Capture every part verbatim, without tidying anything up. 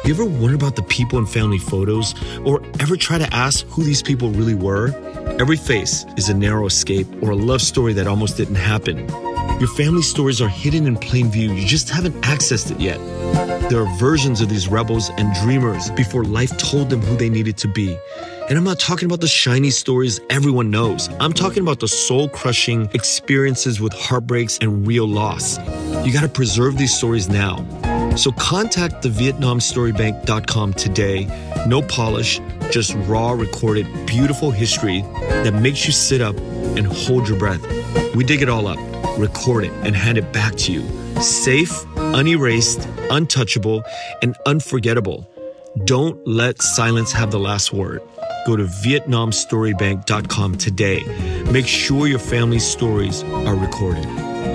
You ever wonder about the people in family photos or ever try to ask who these people really were? Every face is a narrow escape or a love story that almost didn't happen. Your family stories are hidden in plain view. You just haven't accessed it yet. There are versions of these rebels and dreamers before life told them who they needed to be. And I'm not talking about the shiny stories everyone knows. I'm talking about the soul-crushing experiences with heartbreaks and real loss. You got to preserve these stories now. So contact the Vietnam Story Bank dot com today. No polish, just raw, recorded, beautiful history that makes you sit up and hold your breath. We dig it all up, record it, and hand it back to you. Safe, unerased, untouchable, and unforgettable. Don't let silence have the last word. Go to Vietnam Story Bank dot com today. Make sure your family's stories are recorded.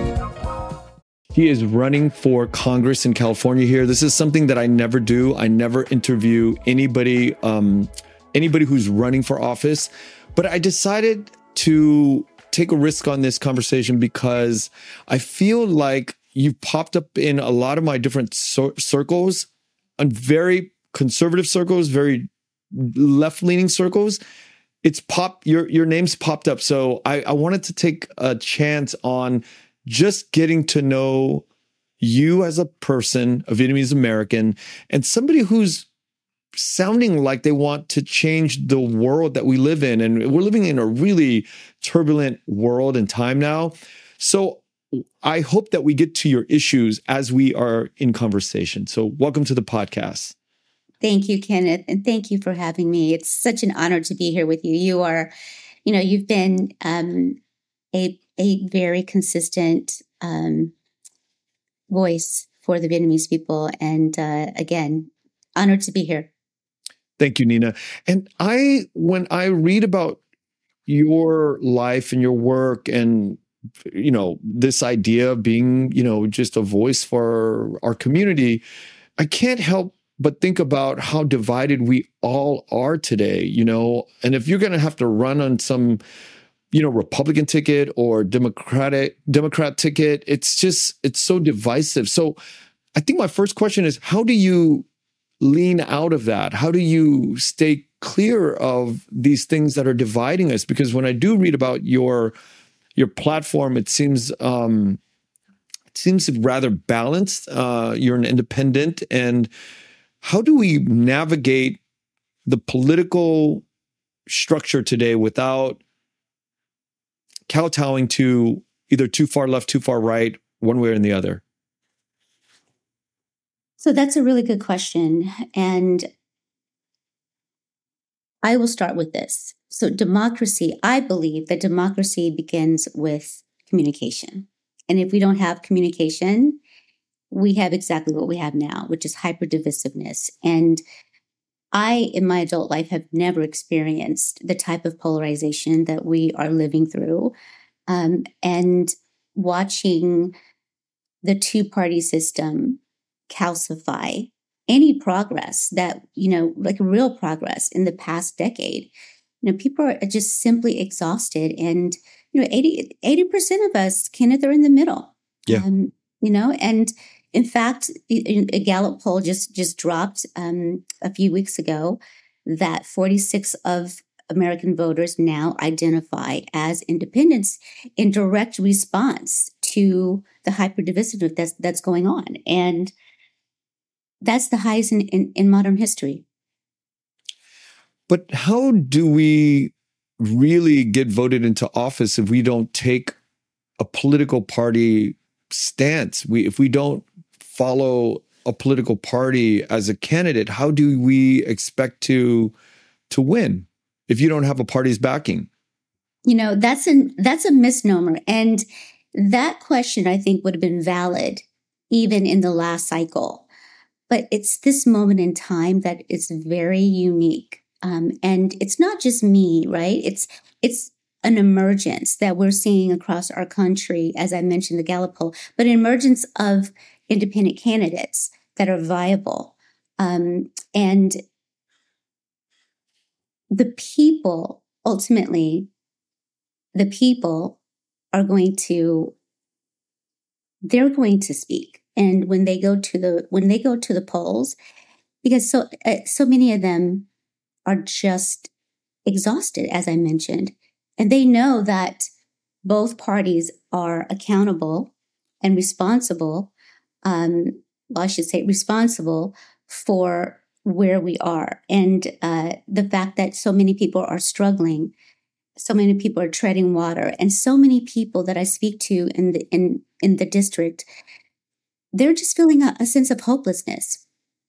He is running for Congress in California here. This is something that I never do. I never interview anybody, um, anybody who's running for office. But I decided to take a risk on this conversation because I feel like you've popped up in a lot of my different cir- circles, and very conservative circles, very left-leaning circles. It's pop. Your your name's popped up. So I, I wanted to take a chance on just getting to know you as a person, a Vietnamese American, and somebody who's sounding like they want to change the world that we live in. And we're living in a really turbulent world and time now. So I hope that we get to your issues as we are in conversation. So welcome to the podcast. Thank you, Kenneth. And thank you for having me. It's such an honor to be here with you. You are, you know, you've been um, a a very consistent um, voice for the Vietnamese people. And uh, again, honored to be here. Thank you, Nina. And I, when I read about your life and your work and, you know, this idea of being, you know, just a voice for our community, I can't help but think about how divided we all are today, you know, and if you're going to have to run on some, you know, Republican ticket or Democratic Democrat ticket, it's just, it's so divisive. So I think my first question is, how do you lean out of that? How do you stay clear of these things that are dividing us? Because when I do read about your your platform, it seems um, it seems rather balanced. Uh, you're an independent, and how do we navigate the political structure today without kowtowing to either too far left, too far right, one way or the other? So that's a really good question. And I will start with this. So democracy, I believe that democracy begins with communication. And if we don't have communication, we have exactly what we have now, which is hyper-divisiveness. And I, in my adult life, have never experienced the type of polarization that we are living through. Um, and watching the two-party system calcify any progress that, you know, like real progress in the past decade. You know, people are just simply exhausted. And, you know, eighty percent of us, Kenneth, are in the middle. Yeah. Um, you know, and in fact, a Gallup poll just, just dropped um, a few weeks ago that forty-six of American voters now identify as independents in direct response to the hyper-divisiveness that's, that's going on. And that's the highest in, in, in modern history. But how do we really get voted into office if we don't take a political party stance? We, if we don't follow a political party as a candidate, how do we expect to to win if you don't have a party's backing? You know, that's a that's a misnomer, and that question I think would have been valid even in the last cycle. But it's this moment in time that is very unique. Um, and it's not just me, right? It's it's an emergence that we're seeing across our country, as I mentioned, the Gallup poll, but an emergence of independent candidates that are viable. Um, and the people, ultimately, the people are going to, they're going to speak. And when they go to the when they go to the polls, because so uh, so many of them are just exhausted, as I mentioned, and they know that both parties are accountable and responsible. Um, well, I should say responsible for where we are, and uh, the fact that so many people are struggling, so many people are treading water, and so many people that I speak to in the in in the district, they're just feeling a, a sense of hopelessness.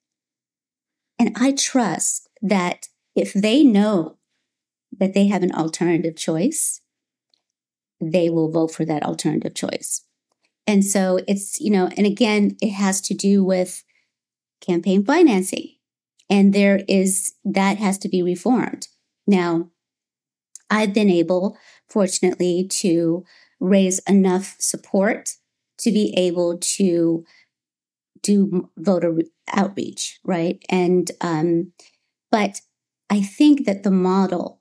And I trust that if they know that they have an alternative choice, they will vote for that alternative choice. And so it's, you know, and again, it has to do with campaign financing. And there is, that has to be reformed. Now, I've been able, fortunately, to raise enough support to be able to do voter outreach, right? And, um, but I think that the model,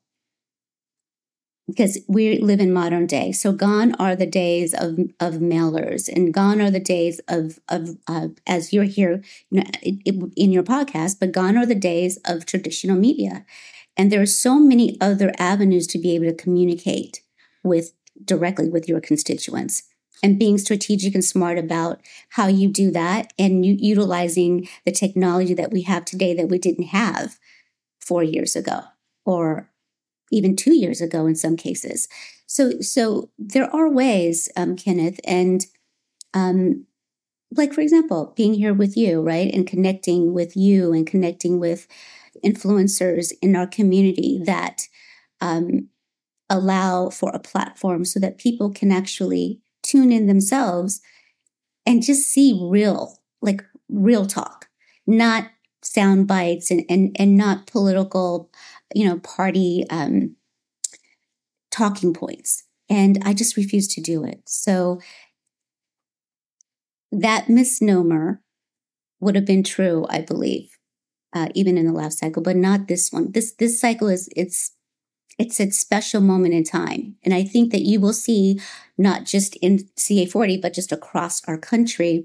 because we live in modern day, so gone are the days of, of mailers, and gone are the days of, of uh, as you're here, you know, it, it, in your podcast, but gone are the days of traditional media. And there are so many other avenues to be able to communicate with directly with your constituents, and being strategic and smart about how you do that, and you, utilizing the technology that we have today that we didn't have four years ago, or even two years ago in some cases. So, so there are ways, um, Kenneth, and um, like, for example, being here with you, right, and connecting with you and connecting with influencers in our community that um, allow for a platform so that people can actually tune in themselves and just see real, like real talk, not sound bites and, and, and not political, you know, party um, talking points. And I just refuse to do it. So that misnomer would have been true, I believe, uh, even in the last cycle, but not this one. This this cycle is it's it's a special moment in time, and I think that you will see not just in C A forty, but just across our country,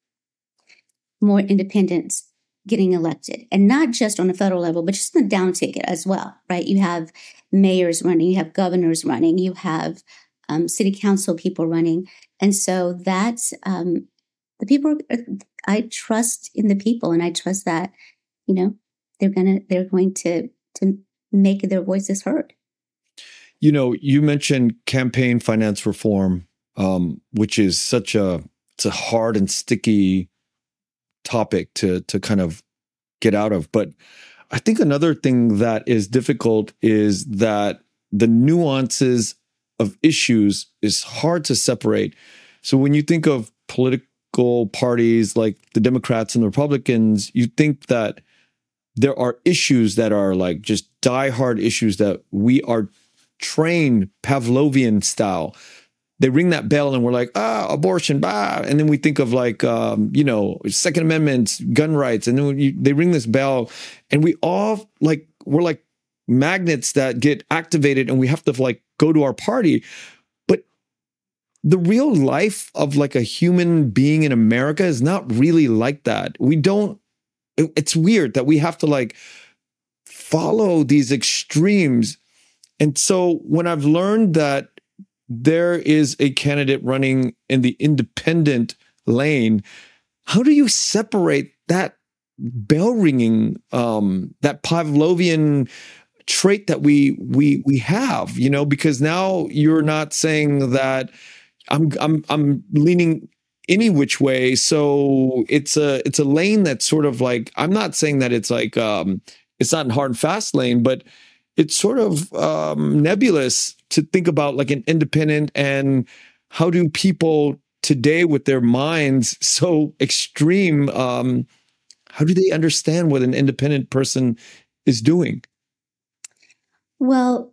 more independents getting elected, and not just on a federal level, but just on the down ticket as well, right? You have mayors running, you have governors running, you have um, city council people running, and so that's um, the people. I trust in the people, and I trust that, you know, they're gonna they're going to to make their voices heard. You know, you mentioned campaign finance reform, um, which is such a it's a hard and sticky topic to to kind of get out of. But I think another thing that is difficult is that the nuances of issues is hard to separate. So when you think of political parties like the Democrats and the Republicans, you think that there are issues that are like just diehard issues that we are trained Pavlovian style. They ring that bell and we're like, ah, abortion, bah. And then we think of like, um, you know, Second Amendment, gun rights. And then you, they ring this bell and we all like, we're like magnets that get activated and we have to like go to our party. But the real life of like a human being in America is not really like that. We don't, it, it's weird that we have to like follow these extremes. And so when I've learned that there is a candidate running in the independent lane, how do you separate that bell ringing, um, that Pavlovian trait that we we we have? You know, because now you're not saying that I'm I'm I'm leaning any which way. So it's a it's a lane that's sort of like, I'm not saying that it's like um, it's not a hard and fast lane, but it's sort of um, nebulous to think about like an independent, and how do people today with their minds so extreme, um, how do they understand what an independent person is doing? Well,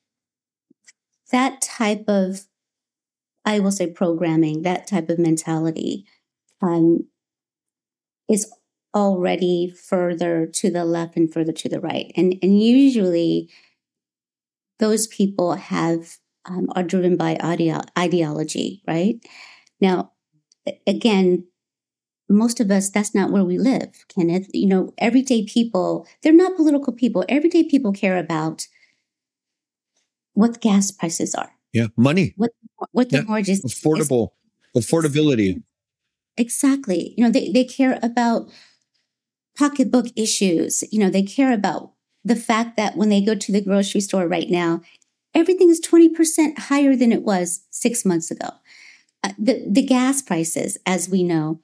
that type of, I will say programming, that type of mentality um, is already further to the left and further to the right. And, and usually those people have um, are driven by ideo- ideology, right? Now, again, most of us, that's not where we live, Kenneth. You know, everyday people, they're not political people. Everyday people care about what the gas prices are. Yeah, money. What what the Yeah. mortgage is. Affordable, affordability. Exactly. You know, they, they care about pocketbook issues. You know, they care about the fact that when they go to the grocery store right now, everything is twenty percent higher than it was six months ago. Uh, the, the gas prices, as we know,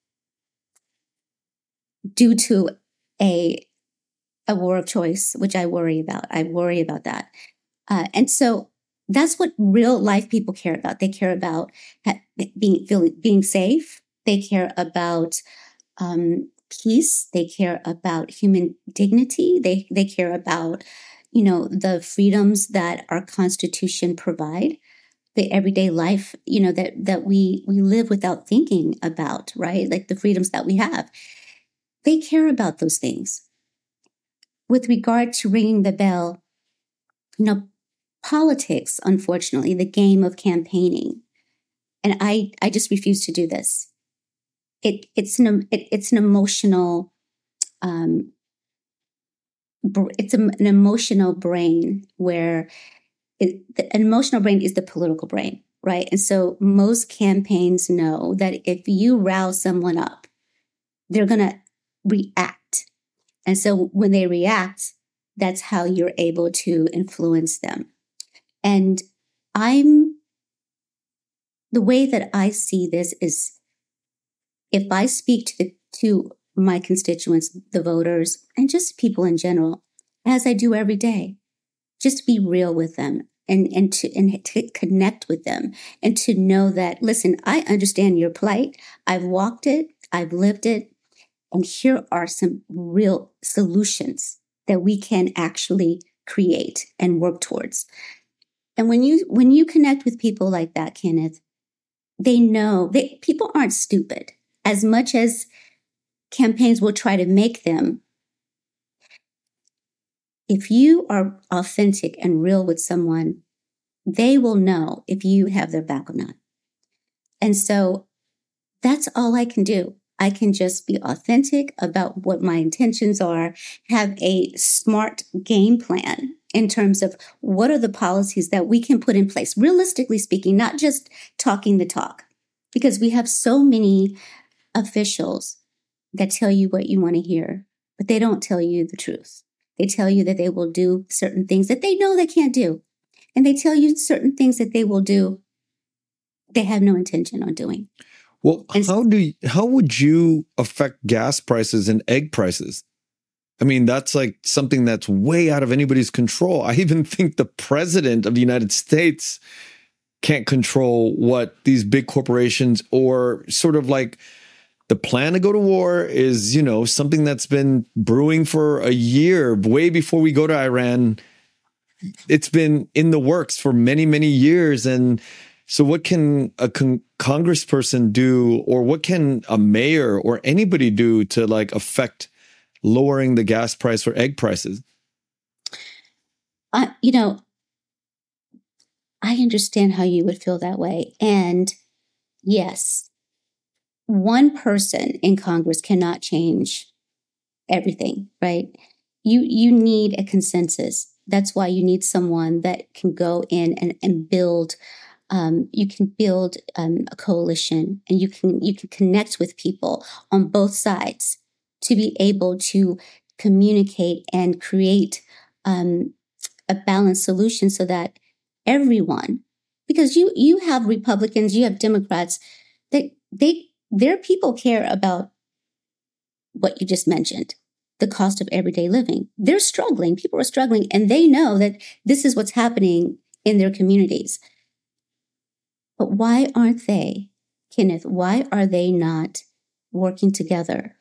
due to a, a war of choice, which I worry about. I worry about that. Uh, and so that's what real life people care about. They care about ha- being, feeling, being safe. They care about um, peace. They care about human dignity. They they care about, you know, the freedoms that our Constitution provide, the everyday life, you know, that that we we live without thinking about, right? Like the freedoms that we have. They care about those things. With regard to ringing the bell, you know, politics, unfortunately, the game of campaigning, and I I just refuse to do this. It it's an it, it's an emotional, um, br- it's a, an emotional brain where it, the, an emotional brain is the political brain, right? And so most campaigns know that if you rouse someone up, they're gonna react, and so when they react, that's how you're able to influence them. And I'm the way that I see this is, if I speak to the, to my constituents, the voters, and just people in general, as I do every day, just be real with them and, and to and to connect with them and to know that, listen, I understand your plight. I've walked it, I've lived it, and here are some real solutions that we can actually create and work towards. And when you when you connect with people like that, Kenneth, they know they people aren't stupid. As much as campaigns will try to make them, if you are authentic and real with someone, they will know if you have their back or not. And so that's all I can do. I can just be authentic about what my intentions are, have a smart game plan in terms of what are the policies that we can put in place, realistically speaking, not just talking the talk, because we have so many officials that tell you what you want to hear, but they don't tell you the truth. They tell you that they will do certain things that they know they can't do. And they tell you certain things that they will do they have no intention on doing. Well, And how do you, how would you affect gas prices and egg prices? I mean, that's like something that's way out of anybody's control. I even think the president of the United States can't control what these big corporations, or sort of like the plan to go to war is, you know, something that's been brewing for a year, way before we go to Iran. It's been in the works for many, many years. And so what can a con- congressperson do, or what can a mayor or anybody do to like affect lowering the gas price or egg prices? Uh, you know, I understand how you would feel that way. And yes, one person in Congress cannot change everything, right? You you need a consensus. That's why you need someone that can go in and, and build. Um, you can build um, a coalition, and you can you can connect with people on both sides to be able to communicate and create um, a balanced solution so that everyone, because you you have Republicans, you have Democrats, that they their people care about what you just mentioned, the cost of everyday living. They're struggling. People are struggling, and they know that this is what's happening in their communities. But why aren't they, Kenneth, why are they not working together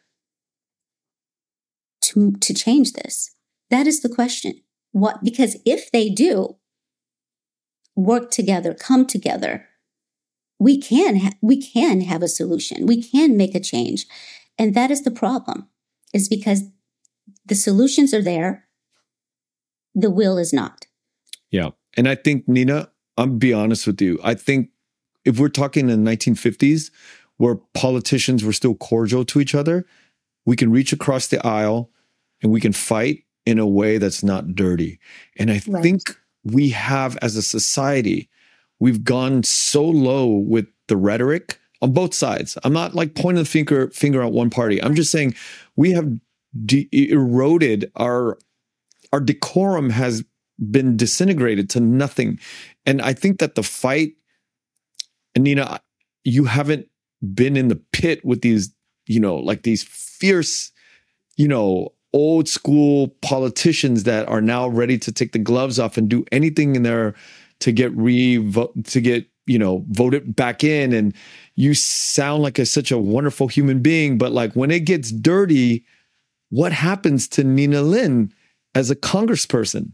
to, to change this? That is the question. What? Because if they do work together, come together, we can ha- we can have a solution. We can make a change. And that is the problem, is because the solutions are there, the will is not. Yeah. And I think, Nina, I'll be honest with you. I think if we're talking in the nineteen fifties, where politicians were still cordial to each other, we can reach across the aisle and we can fight in a way that's not dirty. And I right. think we have, as a society, we've gone so low with the rhetoric on both sides. I'm not like pointing the finger, finger at one party. I'm just saying we have de- eroded our, our decorum has been disintegrated to nothing. And I think that the fight, and Nina, you haven't been in the pit with these, you know, like these fierce, you know, old school politicians that are now ready to take the gloves off and do anything in there to get re to get, you know, voted back in. And you sound like a, such a wonderful human being, but like when it gets dirty, what happens to Nina Lin as a congressperson?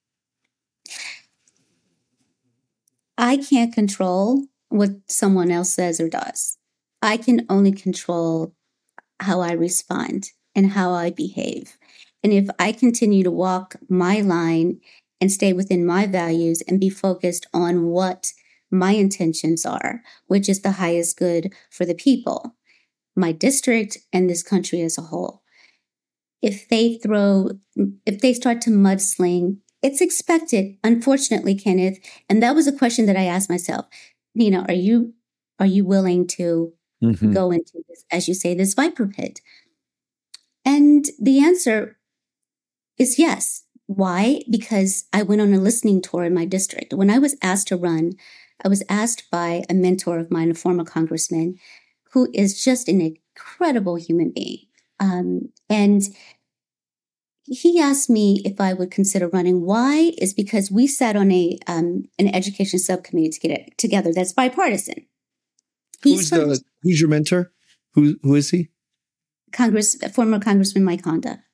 I can't control what someone else says or does. I can only control how I respond and how I behave. And if I continue to walk my line and stay within my values and be focused on what my intentions are, which is the highest good for the people, my district, and this country as a whole. If they throw, if they start to mudsling, it's expected, unfortunately, Kenneth. And that was a question that I asked myself. Nina, are you are you willing to mm-hmm. go into this, as you say, this viper pit? And the answer is yes. Why? Because I went on a listening tour in my district. When I was asked to run, I was asked by a mentor of mine, a former congressman, who is just an incredible human being. Um, and he asked me if I would consider running. Why? Is because we sat on a um, an education subcommittee to get it together that's bipartisan. Who's the Who's your mentor? Who Who is he? Congress, former Congressman Mike Honda.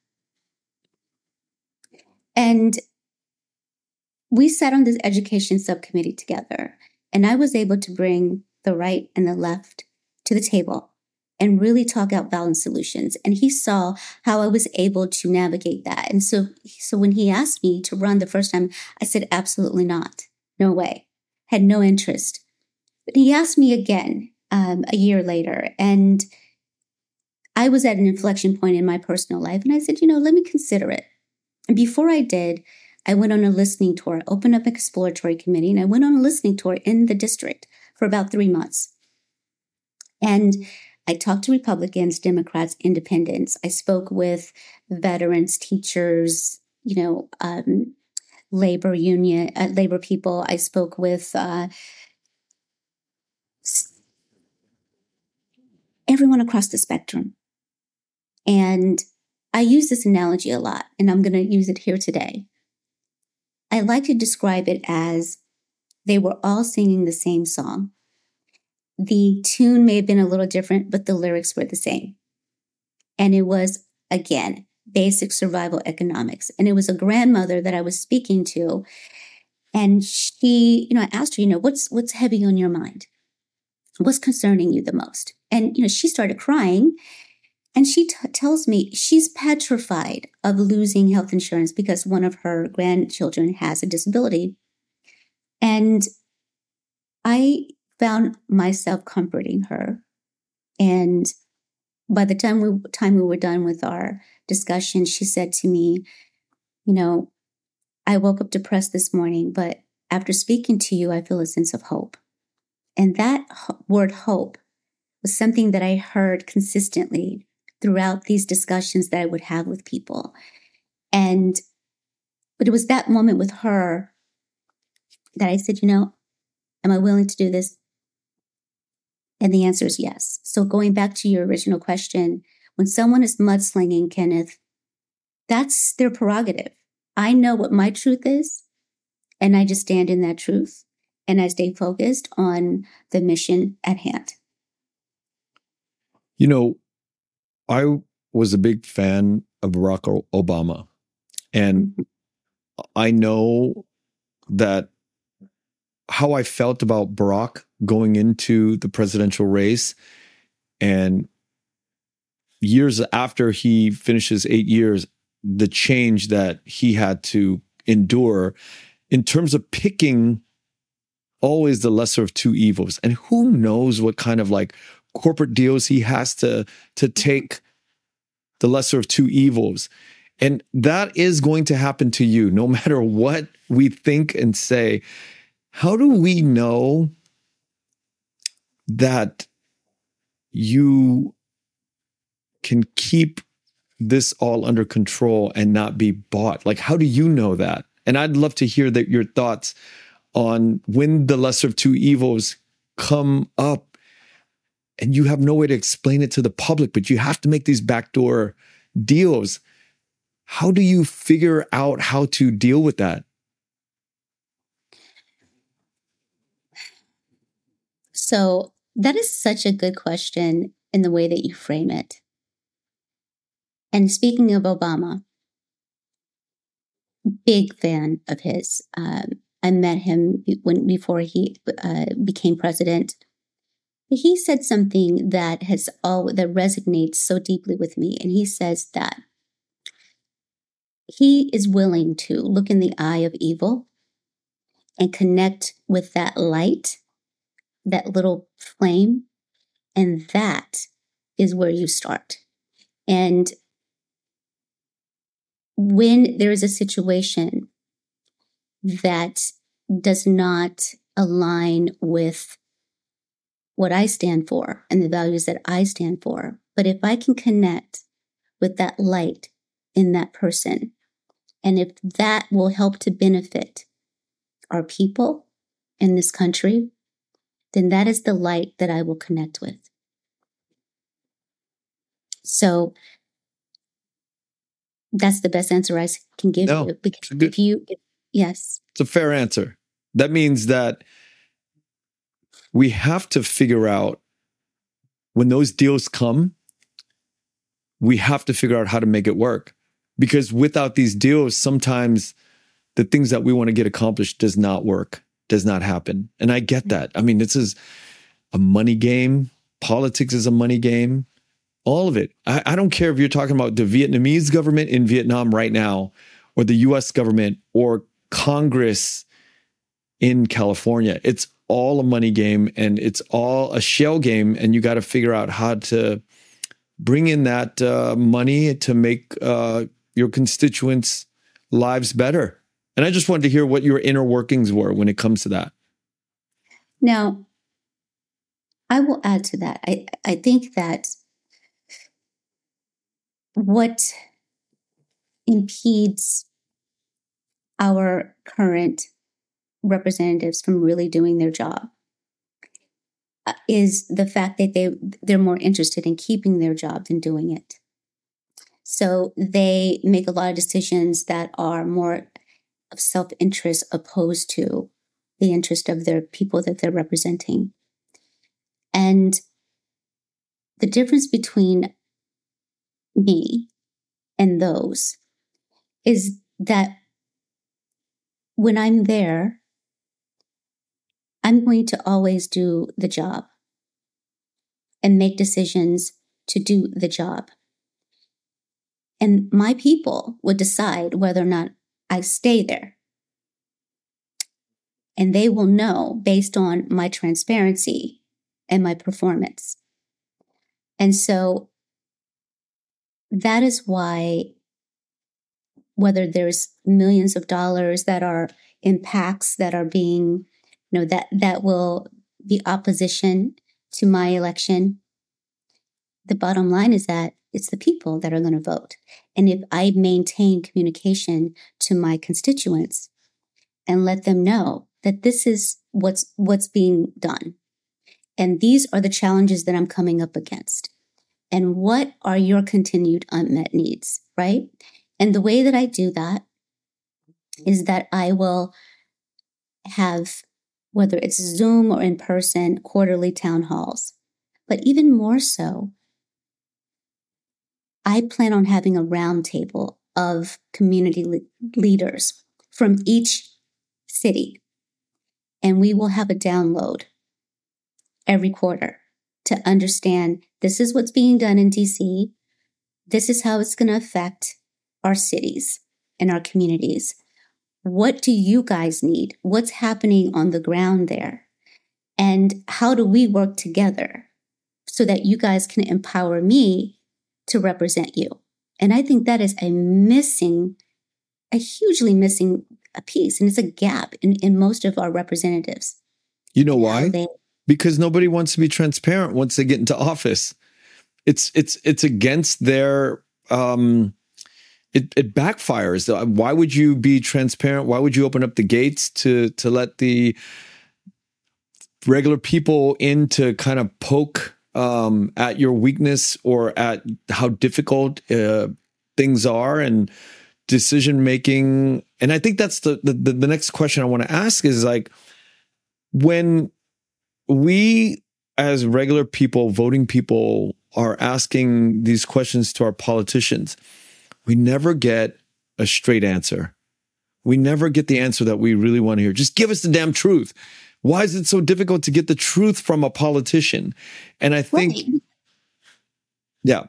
And we sat on this education subcommittee together, and I was able to bring the right and the left to the table and really talk out balanced solutions. And he saw how I was able to navigate that. And so, so when he asked me to run the first time, I said, absolutely not. No way. Had no interest. But he asked me again um, a year later, and I was at an inflection point in my personal life. And I said, you know, let me consider it. And before I did, I went on a listening tour, opened up an exploratory committee, and I went on a listening tour in the district for about three months. And I talked to Republicans, Democrats, independents. I spoke with veterans, teachers, you know, um, labor union, uh, labor people. I spoke with uh, everyone across the spectrum. And I use this analogy a lot, and I'm going to use it here today. I like to describe it as they were all singing the same song. The tune may have been a little different, but the lyrics were the same. And it was, again, basic survival economics. And it was a grandmother that I was speaking to. And she, you know, I asked her, you know, what's what's heavy on your mind? What's concerning you the most? And, you know, she started crying. And she t- tells me she's petrified of losing health insurance because one of her grandchildren has a disability. And I found myself comforting her. And by the time we, time we were done with our discussion, she said to me, you know, I woke up depressed this morning, but after speaking to you, I feel a sense of hope. And that ho- word hope was something that I heard consistently throughout these discussions that I would have with people. And, but it was that moment with her that I said, you know, am I willing to do this? And the answer is yes. So going back to your original question, when someone is mudslinging, Kenneth, that's their prerogative. I know what my truth is, and I just stand in that truth, and I stay focused on the mission at hand. You know, I was a big fan of Barack Obama, and I know that how I felt about Barack going into the presidential race, and years after he finishes eight years, the change that he had to endure in terms of picking always the lesser of two evils. And who knows what kind of like corporate deals. He has to, to take the lesser of two evils. And that is going to happen to you, no matter what we think and say. How do we know that you can keep this all under control and not be bought? Like, how do you know that? And I'd love to hear that your thoughts on when the lesser of two evils come up and you have no way to explain it to the public, but you have to make these backdoor deals. How do you figure out how to deal with that? So that is such a good question in the way that you frame it. And speaking of Obama, big fan of his. Um, I met him when before he uh, became president. He said something that has all that resonates so deeply with me, and he says that he is willing to look in the eye of evil and connect with that light, that little flame, and that is where you start. And when there is a situation that does not align with what I stand for and the values that I stand for, but if I can connect with that light in that person, and if that will help to benefit our people in this country, then that is the light that I will connect with. So that's the best answer I can give no, you. Because if you, if, yes. It's a fair answer. That means that we have to figure out when those deals come, we have to figure out how to make it work. Because without these deals, sometimes the things that we want to get accomplished does not work, does not happen. And I get that. I mean, this is a money game. Politics is a money game. All of it. I, I don't care if you're talking about the Vietnamese government in Vietnam right now, or the U S government, or Congress in California. It's all a money game, and it's all a shell game. And you got to figure out how to bring in that uh, money to make uh, your constituents' lives better. And I just wanted to hear what your inner workings were when it comes to that. Now, I will add to that. I, I think that what impedes our current representatives from really doing their job uh, is the fact that they, they're more interested in keeping their job than doing it. So they make a lot of decisions that are more of self-interest opposed to the interest of their people that they're representing. And the difference between me and those is that when I'm there, I'm going to always do the job and make decisions to do the job. And my people would decide whether or not I stay there. And they will know based on my transparency and my performance. And so that is why, whether there's millions of dollars that are in PACs that are being, you know, that, that will be opposition to my election, the bottom line is that it's the people that are going to vote. And if I maintain communication to my constituents and let them know that this is what's what's being done, and these are the challenges that I'm coming up against, and what are your continued unmet needs, right? And the way that I do that is that I will have, whether it's Zoom or in person, quarterly town halls. But even more so, I plan on having a roundtable of community le- leaders from each city. And we will have a download every quarter to understand this is what's being done in D C. This is how it's going to affect our cities and our communities. What do you guys need? What's happening on the ground there? And how do we work together so that you guys can empower me to represent you. And I think that is a missing, a hugely missing a piece. And it's a gap in, in most of our representatives. You know why? They, because nobody wants to be transparent once they get into office. It's it's it's against their um it, it backfires. Why would you be transparent? Why would you open up the gates to to let the regular people in to kind of poke um, at your weakness or at how difficult uh, things are and decision making? And I think that's the, the the next question I want to ask is like, when we as regular people, voting people, are asking these questions to our politicians, we never get a straight answer. We never get the answer that we really want to hear. Just give us the damn truth. Why is it so difficult to get the truth from a politician? And I think, right. yeah,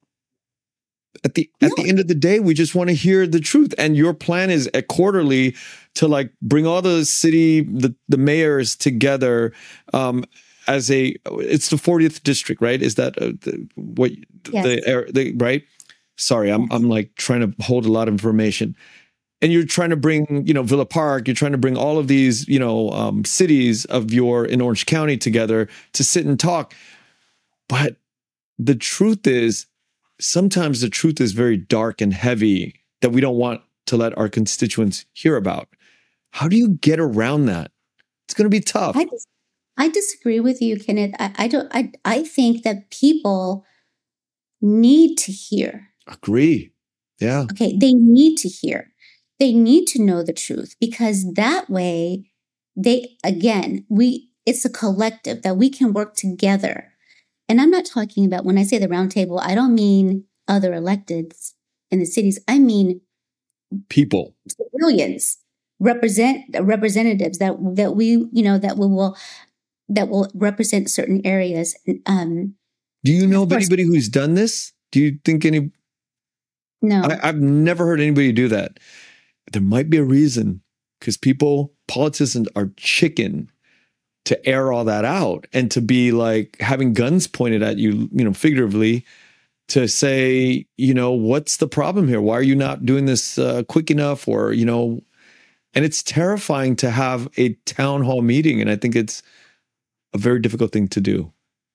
at the no. at the end of the day, we just want to hear the truth. And your plan is at quarterly to like bring all the city, the, the mayors together um, as a, it's the fortieth district, right? Is that uh, the, what yes. the, the, right? Sorry, I'm, I'm like trying to hold a lot of information. And you're trying to bring, you know, Villa Park, you're trying to bring all of these, you know, um, cities of your, in Orange County together to sit and talk. But the truth is, sometimes the truth is very dark and heavy that we don't want to let our constituents hear about. How do you get around that? It's going to be tough. I, dis- I disagree with you, Kenneth. I, I don't. I I think that people need to hear. Agree. Yeah. Okay. They need to hear. They need to know the truth, because that way they, again, we, it's a collective that we can work together. And I'm not talking about, when I say the round table, I don't mean other electeds in the cities. I mean people, civilians, represent representatives that, that we, you know, that we will, that will represent certain areas. Um, Do you know of anybody who's done this? Do you think any? No, I, I've never heard anybody do that. There might be a reason, because people, politicians are chicken to air all that out and to be like having guns pointed at you, you know, figuratively, to say, you know, what's the problem here? Why are you not doing this uh, quick enough? Or, you know, and it's terrifying to have a town hall meeting. And I think it's a very difficult thing to do.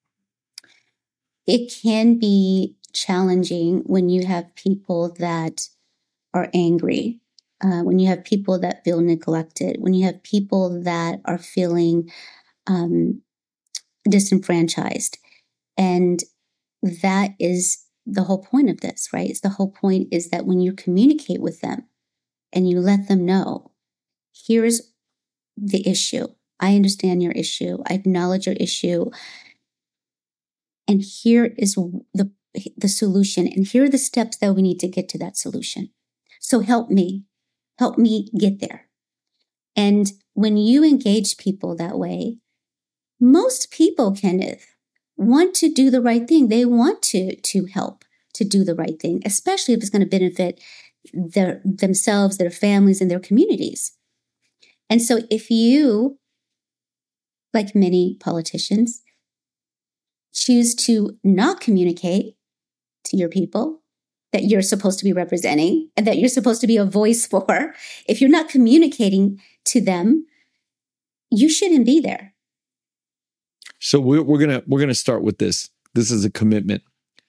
It can be challenging when you have people that are angry. Uh, when you have people that feel neglected, when you have people that are feeling um, disenfranchised. And that is the whole point of this, right? It's the whole point is that when you communicate with them and you let them know, here's the issue. I understand your issue. I acknowledge your issue. And here is the, the solution. And here are the steps that we need to get to that solution. So help me. Help me get there. And when you engage people that way, most people, Kenneth, want to do the right thing. They want to, to help to do the right thing, especially if it's going to benefit their, themselves, their families, and their communities. And so if you, like many politicians, choose to not communicate to your people that you're supposed to be representing and that you're supposed to be a voice for, if you're not communicating to them, you shouldn't be there. So we're, we're gonna we're gonna start with this. This is a commitment.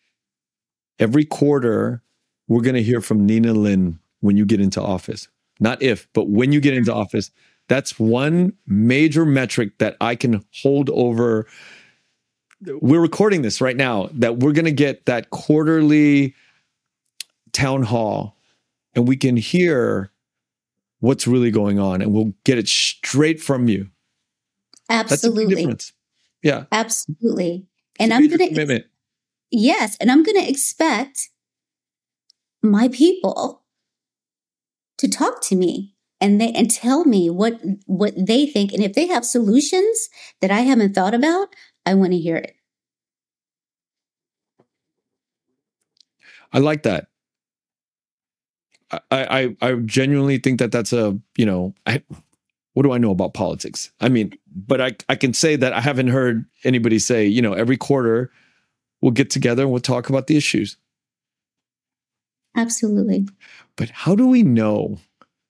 Every quarter, we're gonna hear from Nina Lin when you get into office. Not if, but when you get into office. That's one major metric that I can hold over. We're recording this right now, that we're gonna get that quarterly town hall, and we can hear what's really going on, and we'll get it straight from you. Absolutely. That's a big difference. Yeah. Absolutely. And I'm going to, ex- yes. And I'm going to expect my people to talk to me and they, and tell me what, what they think. And if they have solutions that I haven't thought about, I want to hear it. I like that. I, I, I genuinely think that that's a, you know, I, what do I know about politics? I mean, but I, I can say that I haven't heard anybody say, you know, every quarter we'll get together and we'll talk about the issues. Absolutely. But how do we know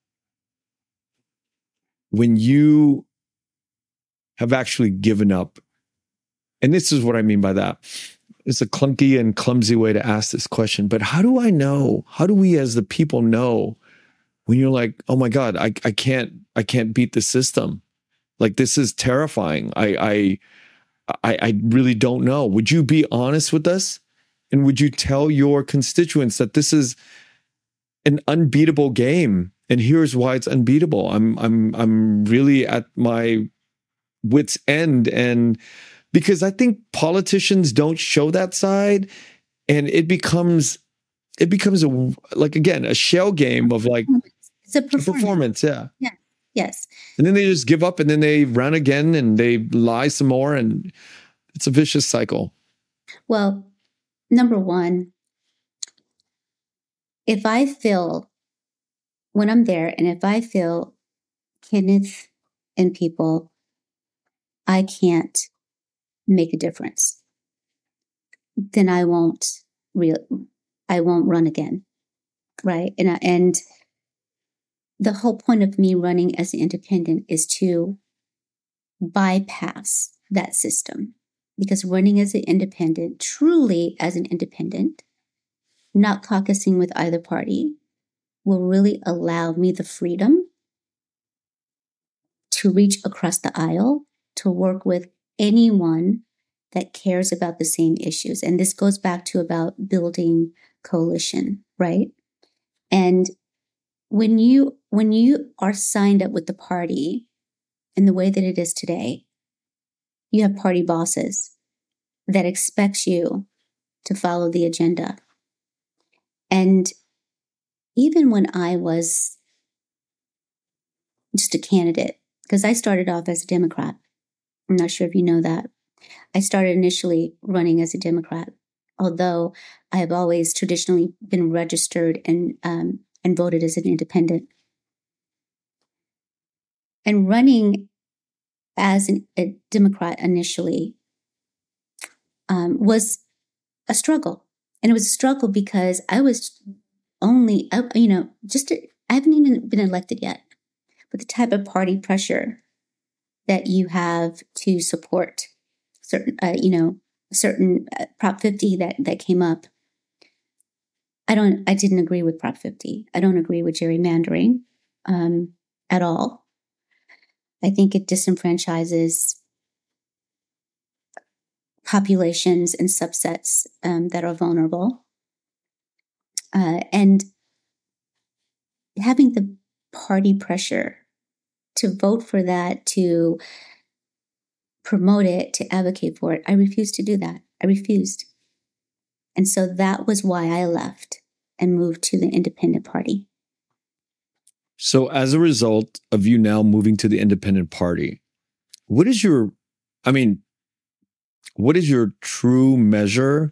when you have actually given up? And this is what I mean by that. It's a clunky and clumsy way to ask this question, but how do I know? How do we as the people know when you're like, oh my God, I, I can't, I can't beat the system. Like, this is terrifying. I, I, I, I really don't know. Would you be honest with us? And would you tell your constituents that this is an unbeatable game? And here's why it's unbeatable. I'm, I'm, I'm really at my wit's end. And because I think politicians don't show that side, and it becomes, it becomes a, like, again, a shell game of like, it's a performance. A performance. Yeah. Yeah. Yes. And then they just give up, and then they run again, and they lie some more, and it's a vicious cycle. Well, number one, if I feel, when I'm there, and if I feel Kenneth and people, I can't make a difference, then I won't real, I won't run again. Right. And, I, and the whole point of me running as an independent is to bypass that system, because running as an independent, truly as an independent, not caucusing with either party, will really allow me the freedom to reach across the aisle, to work with anyone that cares about the same issues. And this goes back to about building coalition, right? And when you when you are signed up with the party in the way that it is today, you have party bosses that expects you to follow the agenda. And even when I was just a candidate, because I started off as a Democrat, I'm not sure if you know that. I started initially running as a Democrat, although I have always traditionally been registered and um, and voted as an independent. And running as an, a Democrat initially um, was a struggle. And it was a struggle because I was only, you know, just, I haven't even been elected yet. But the type of party pressure that you have to support certain, uh, you know, certain uh, Prop fifty that, that came up. I don't, I didn't agree with Prop fifty. I don't agree with gerrymandering um, at all. I think it disenfranchises populations and subsets um, that are vulnerable. Uh, and having the party pressure to vote for that, to promote it, to advocate for it, I refused to do that. I refused. And so that was why I left and moved to the independent party. So as a result of you now moving to the independent party, what is your, I mean, what is your true measure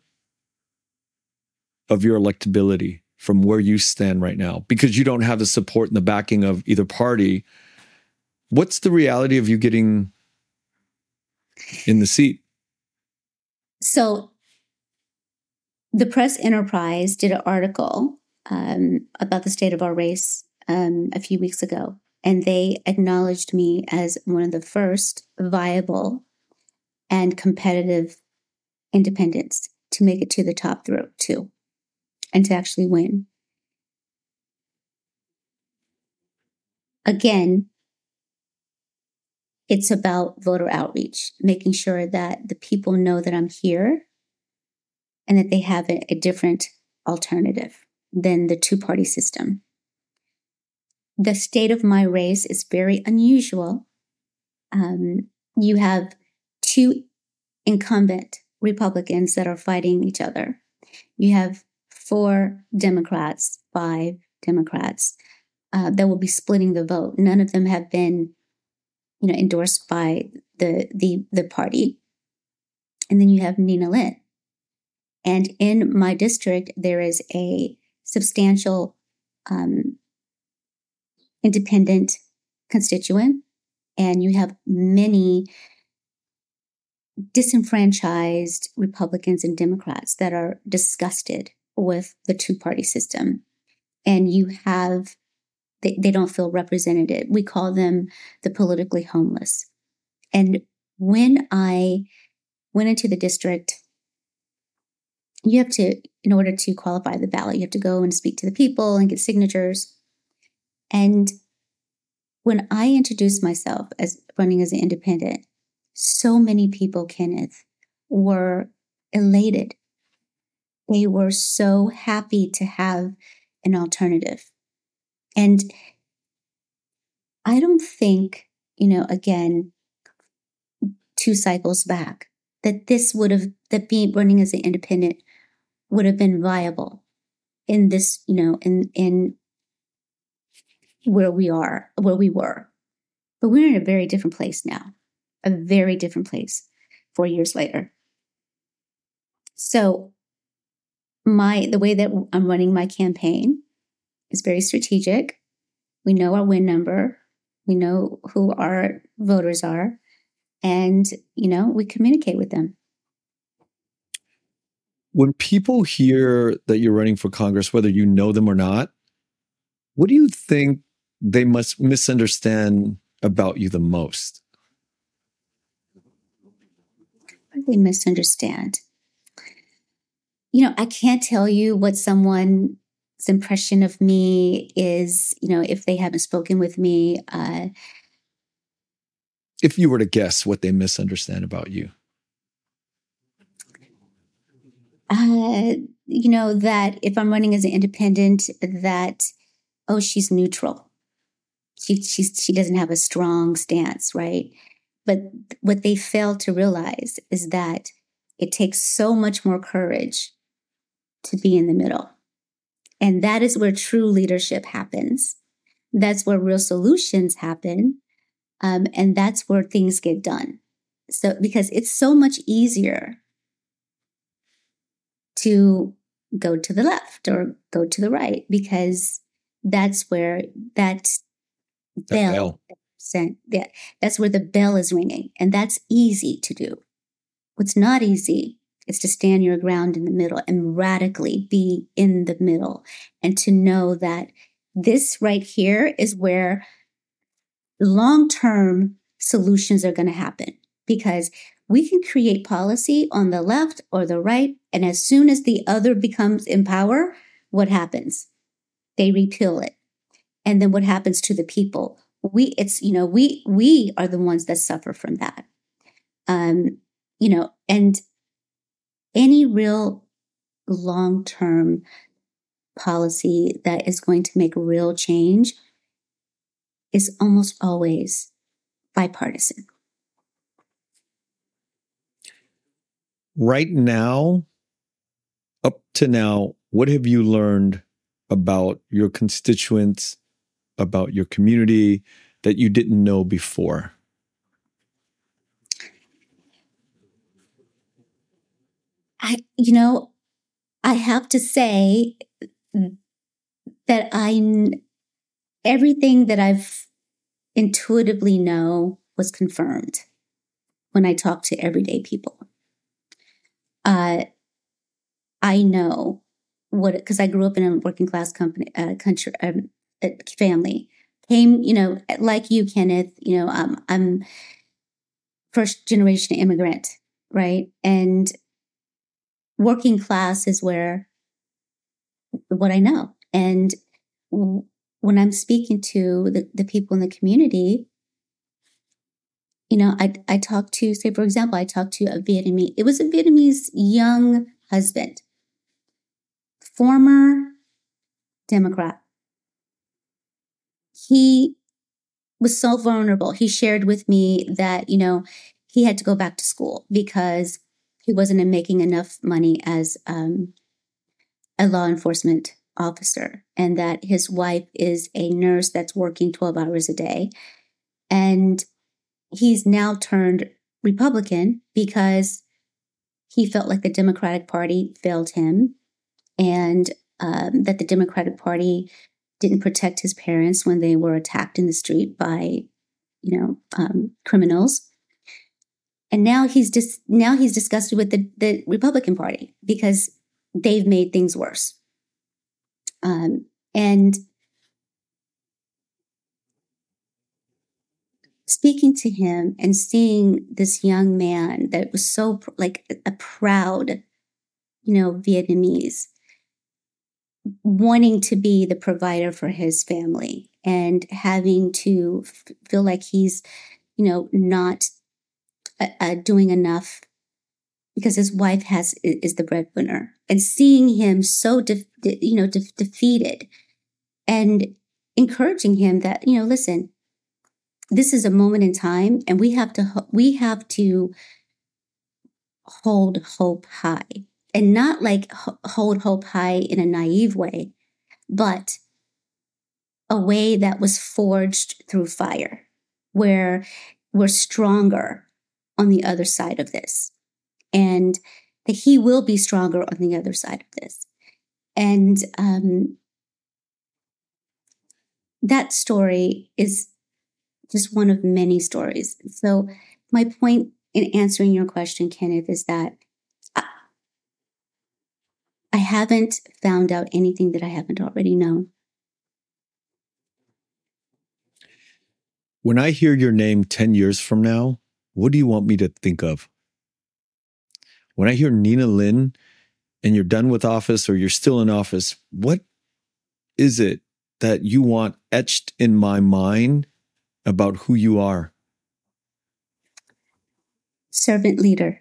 of your electability from where you stand right now? Because you don't have the support and the backing of either party. What's the reality of you getting in the seat? So the Press Enterprise did an article um, about the state of our race um, a few weeks ago, and they acknowledged me as one of the first viable and competitive independents to make it to the top two and to actually win. Again, it's about voter outreach, making sure that the people know that I'm here and that they have a, a different alternative than the two-party system. The state of my race is very unusual. Um, you have two incumbent Republicans that are fighting each other. You have four Democrats, five Democrats uh, that will be splitting the vote. None of them have been, you know, endorsed by the the the party. And then you have Nina Lynn. And in my district, there is a substantial um, independent constituent, and you have many disenfranchised Republicans and Democrats that are disgusted with the two-party system. And you have, they, they don't feel represented. We call them the politically homeless. And when I went into the district, you have to, in order to qualify the ballot, you have to go and speak to the people and get signatures. And when I introduced myself as running as an independent, so many people, Kenneth, were elated. They were so happy to have an alternative. And I don't think, you know, again, two cycles back, that this would have, that being running as an independent would have been viable in this, you know, in, in where we are, where we were. But we're in a very different place now, a very different place four years later. So my, the way that I'm running my campaign is very strategic. We know our win number. We know who our voters are. And, you know, we communicate with them. When people hear that you're running for Congress, whether you know them or not, what do you think they must misunderstand about you the most? They misunderstand. You know, I can't tell you what someone's impression of me is, you know, if they haven't spoken with me. Uh, if you were to guess what they misunderstand about you. Uh, you know, that if I'm running as an independent, that, oh, she's neutral. She, she's, she doesn't have a strong stance, right? But what they fail to realize is that it takes so much more courage to be in the middle. And that is where true leadership happens. That's where real solutions happen. Um, and that's where things get done. So, because it's so much easier to go to the left or go to the right, because that's where that bell, bell. Sent, yeah, that's where the bell is ringing. And that's easy to do. What's not easy is to stand your ground in the middle and radically be in the middle, and to know that this right here is where long-term solutions are going to happen, because we can create policy on the left or the right. And as soon as the other becomes in power, what happens? They repeal it. And then what happens to the people? We, it's, you know, we, we are the ones that suffer from that. Um, you know, and any real long-term policy that is going to make real change is almost always bipartisan. Right now, up to now, what have you learned about your constituents, about your community that you didn't know before? I, you know, I have to say that I, everything that I've intuitively know was confirmed when I talk to everyday people. Uh, I know what, because I grew up in a working class company, uh, country, um, uh, family. Came, you know, like you, Kenneth. You know, um, I'm first generation immigrant, right? And working class is where what I know. And w- when I'm speaking to the, the people in the community, you know, I I talked to, say, for example, I talked to a Vietnamese. It was a Vietnamese young husband, former Democrat. He was so vulnerable. He shared with me that, you know, he had to go back to school because he wasn't making enough money as um, a law enforcement officer, and that his wife is a nurse that's working twelve hours a day. And he's now turned Republican because he felt like the Democratic Party failed him, and um, that the Democratic Party didn't protect his parents when they were attacked in the street by, you know, um, criminals. And now he's just now he's disgusted with the, the Republican Party because they've made things worse. Um, and speaking to him and seeing this young man that was so like a proud, you know, Vietnamese, wanting to be the provider for his family and having to f- feel like he's, you know, not uh, uh, doing enough because his wife has is the breadwinner, and seeing him so, de- de- you know, de- defeated, and encouraging him that, you know, listen, this is a moment in time, and we have to we have to hold hope high, and not like ho- hold hope high in a naive way, but a way that was forged through fire, where we're stronger on the other side of this, and that he will be stronger on the other side of this. And um, that story is just one of many stories. So my point in answering your question, Kenneth, is that I, I haven't found out anything that I haven't already known. When I hear your name ten years from now, what do you want me to think of? When I hear Nina Lin and you're done with office or you're still in office, what is it that you want etched in my mind about who you are? Servant leader.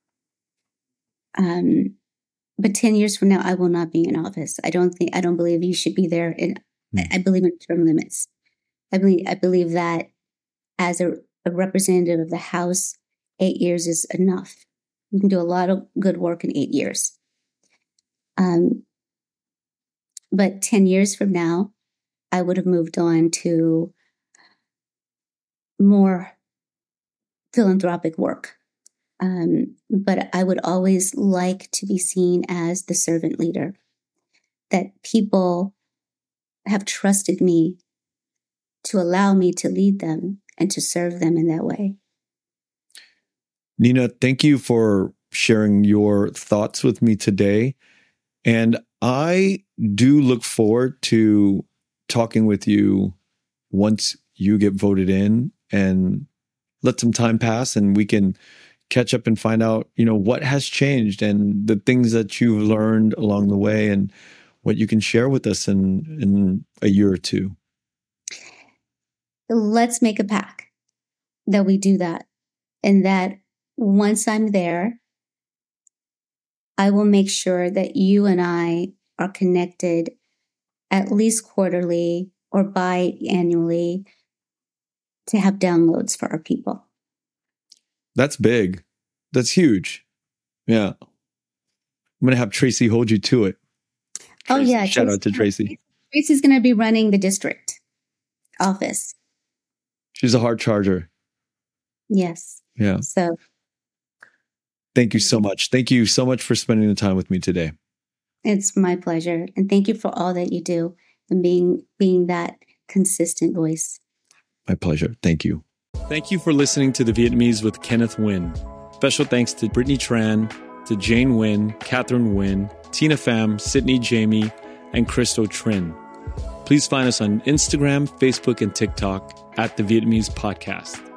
Um, but ten years from now, I will not be in office. I don't think, I don't believe you should be there. And mm. I, I believe in term limits. I believe, I believe that as a, a representative of the House, eight years is enough. You can do a lot of good work in eight years. Um, but ten years from now, I would have moved on to more philanthropic work. Um, but I would always like to be seen as the servant leader, that people have trusted me to allow me to lead them and to serve them in that way. Nina, thank you for sharing your thoughts with me today. And I do look forward to talking with you once you get voted in and let some time pass and we can catch up and find out, you know, what has changed and the things that you've learned along the way and what you can share with us in, in a year or two. Let's make a pact that we do that. And that once I'm there, I will make sure that you and I are connected at least quarterly or biannually to have downloads for our people. That's big. That's huge. Yeah. I'm going to have Tracy hold you to it. Tracy, oh, yeah. Shout Tracy, out to Tracy. Tracy's going to be running the district office. She's a hard charger. Yes. Yeah. So thank you so much. Thank you so much for spending the time with me today. It's my pleasure. And thank you for all that you do and being being that consistent voice. My pleasure. Thank you. Thank you for listening to The Vietnamese with Kenneth Nguyen. Special thanks to Brittany Tran, to Jane Nguyen, Catherine Nguyen, Tina Pham, Sydney Jamie, and Christo Trin. Please find us on Instagram, Facebook, and TikTok at The Vietnamese Podcast.